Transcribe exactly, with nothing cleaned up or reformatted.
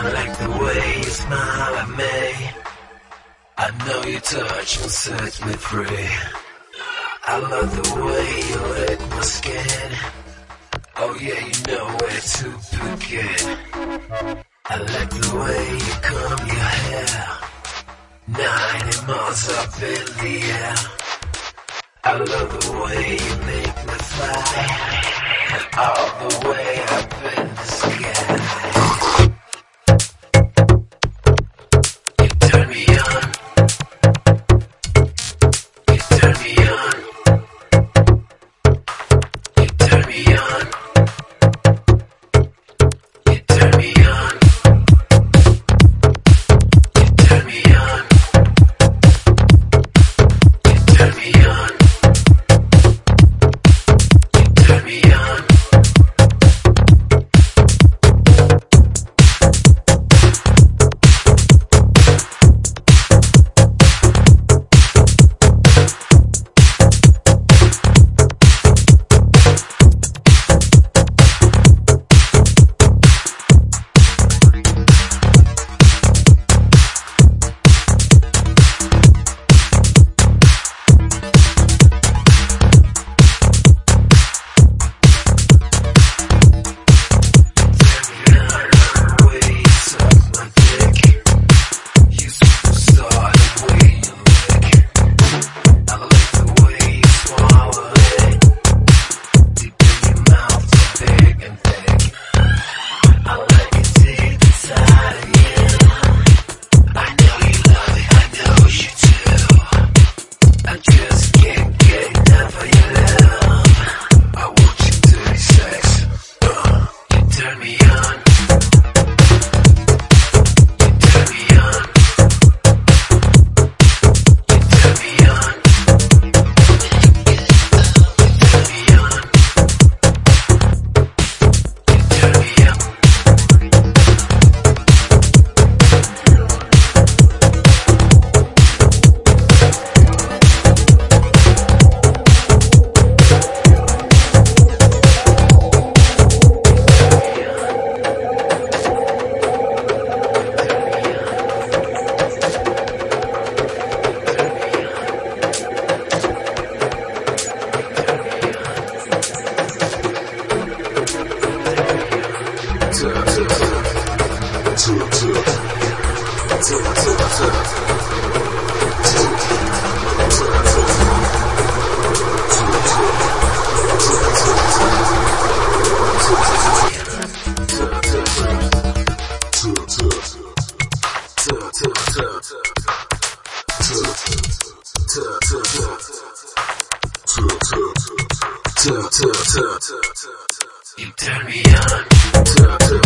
like the way you smile at me. I know your touch will set me free. I love the way you lick my skin. Oh yeah, you know where to begin. I like the way you comb your hair, ninety miles up in the air. I love the way you make me fly, all the way up in the sky. You turn me on, you turn me on, you turn me on, you turn me on, you turn me on, you turn me on. You turn me on.